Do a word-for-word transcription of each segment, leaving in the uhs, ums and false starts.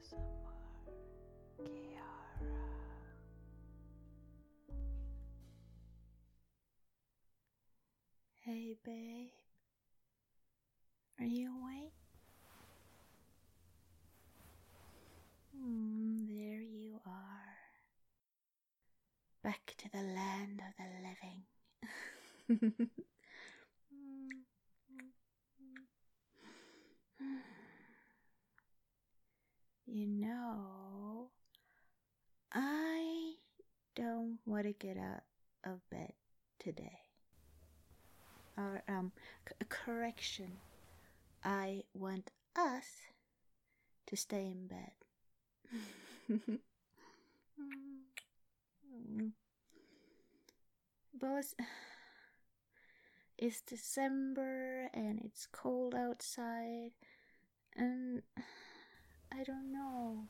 S M R Kiara. Hey babe, are you awake? Mm, there you are, back to the land of the living. You know, I don't want to get out of bed today. Or, um, c- correction, I want us to stay in bed. But it's, it's December and it's cold outside, and I don't know.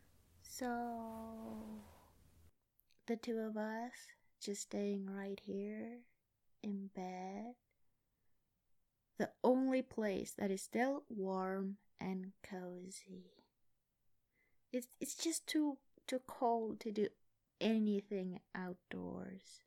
So, the two of us just staying right here in bed. The only place that is still warm and cozy. It's it's just too too cold to do anything outdoors.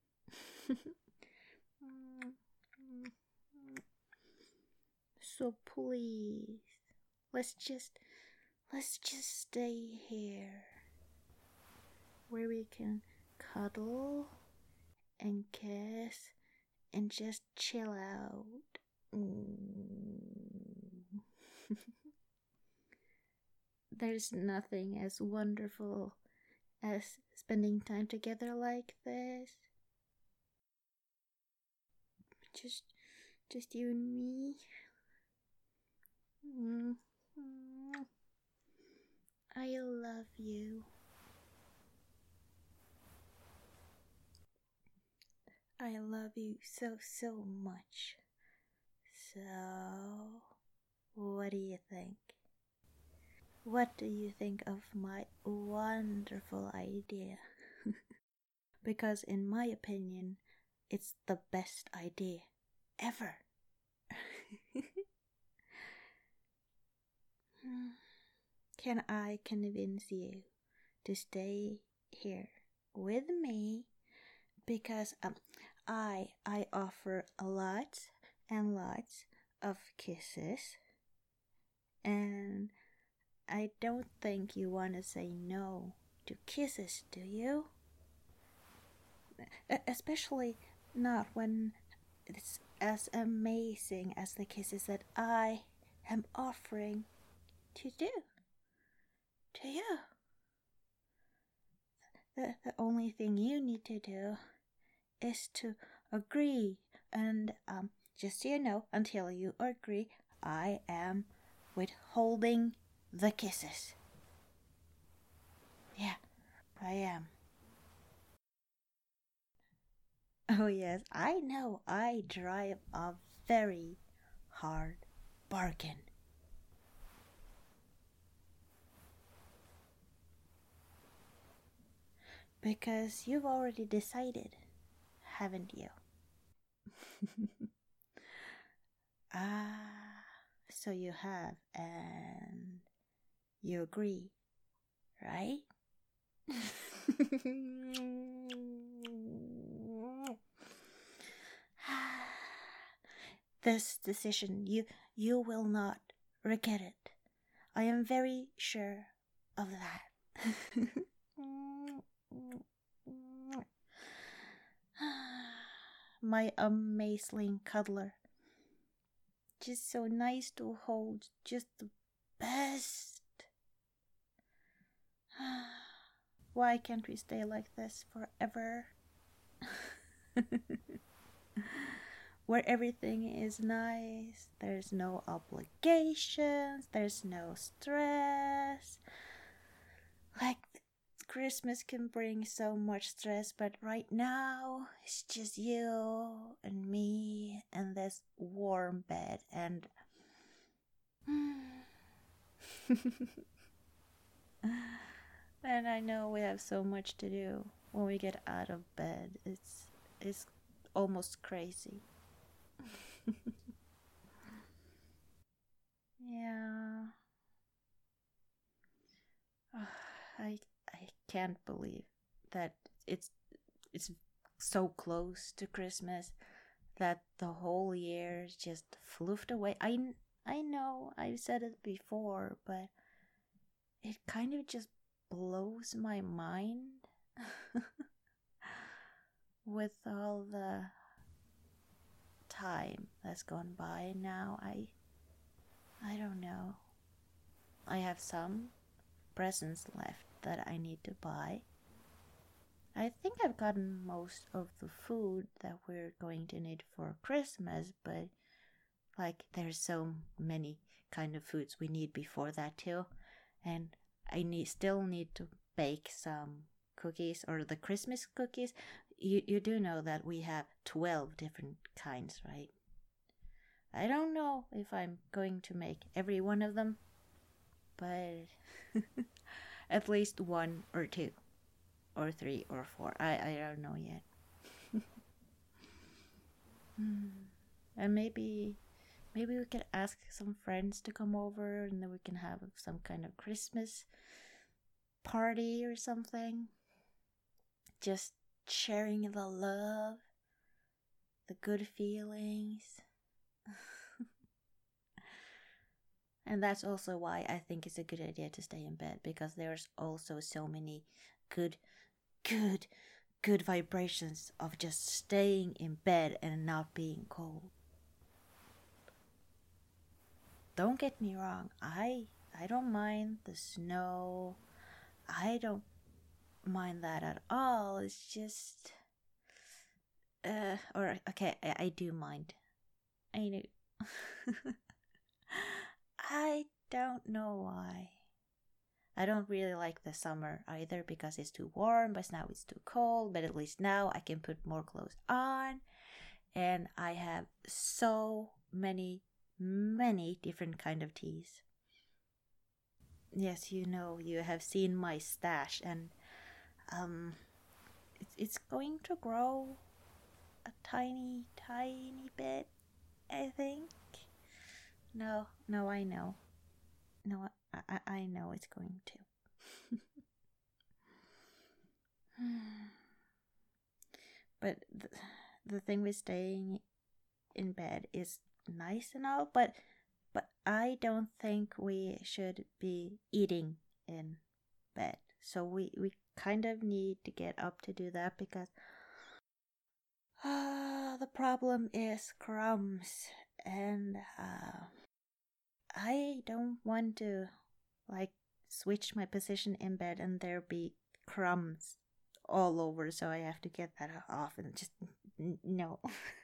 So please, let's just let's just stay here where we can cuddle and kiss and just chill out. There's nothing as wonderful as spending time together like this. Just, just you and me. Mm-hmm. I love you. I love you so, so much. So, what do you think? What do you think of my wonderful idea? Because in my opinion, it's the best idea ever. Can I convince you to stay here with me? Because um, I I offer a lot and lots of kisses, and I don't think you want to say no to kisses, do you? Especially not when it's as amazing as the kisses that I am offering to do to you. The, the only thing you need to do is to agree, and um, just so you know, until you agree, I am withholding the kisses. Yeah, I am. Oh yes, I know I drive a very hard bargain. Because you've already decided, haven't you? Ah, so you have, and you agree, right? This decision, you you will not regret it. I am very sure of that. My amazing cuddler. Just so nice to hold, just the best. Why can't we stay like this forever? Where everything is nice, there's no obligations, there's no stress. Like, Christmas can bring so much stress, but right now it's just you and me and this warm bed, and and I know we have so much to do when we get out of bed. It's it's almost crazy. Yeah. can't believe that it's it's so close to Christmas that the whole year just floofed away. I, I know I've said it before, but it kind of just blows my mind with all the time that's gone by now. I I don't know. I have some presents left that I need to buy. I think I've gotten most of the food that we're going to need for Christmas, but like there's so many kind of foods we need before that too. And I need still need to bake some cookies, or the Christmas cookies. You you do know that we have twelve different kinds, right? I don't know if I'm going to make every one of them, but at least one or two or three or four. I, I don't know yet. And maybe maybe we could ask some friends to come over, and then we can have some kind of Christmas party or something. Just sharing the love, the good feelings. And that's also why I think it's a good idea to stay in bed, because there's also so many good, good, good vibrations of just staying in bed and not being cold. Don't get me wrong, I I don't mind the snow. I don't mind that at all. It's just uh or okay, I, I do mind. I know. I don't know why. I don't really like the summer either, because it's too warm, but now it's too cold. But at least now I can put more clothes on, and I have so many, many different kind of teas. Yes, you know, you have seen my stash, and um, it's it's going to grow a tiny, tiny bit, I think. No, no, I know. No, I, I, I know it's going to. But the, the thing with staying in bed is nice and all, but but I don't think we should be eating in bed. So we, we kind of need to get up to do that, because uh, the problem is crumbs, and uh, I don't want to like switch my position in bed and there be crumbs all over, so I have to get that off, and just n- no.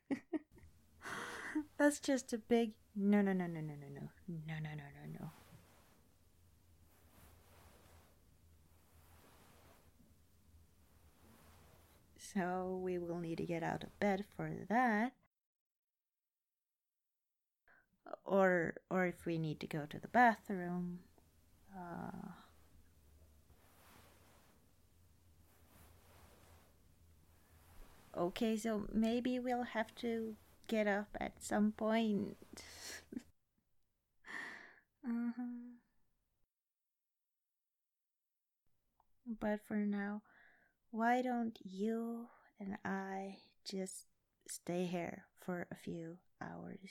That's just a big no no no no no no no no no no no no. So we will need to get out of bed for that. Or or if we need to go to the bathroom. Uh, okay, so maybe we'll have to get up at some point. uh-huh. But for now, why don't you and I just stay here for a few hours?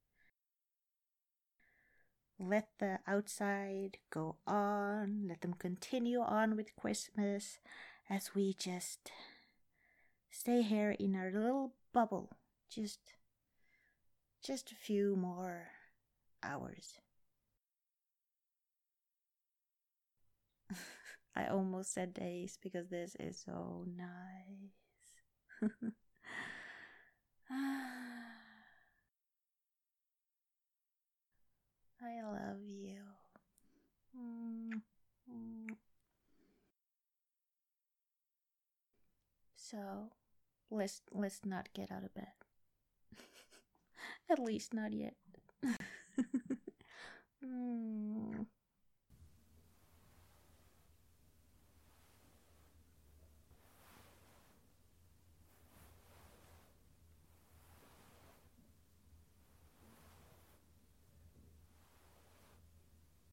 Let the outside go on, let them continue on with Christmas, as we just stay here in our little bubble. Just just a few more hours. I almost said days, because this is so nice. I love you. So let's let's not get out of bed. At least not yet.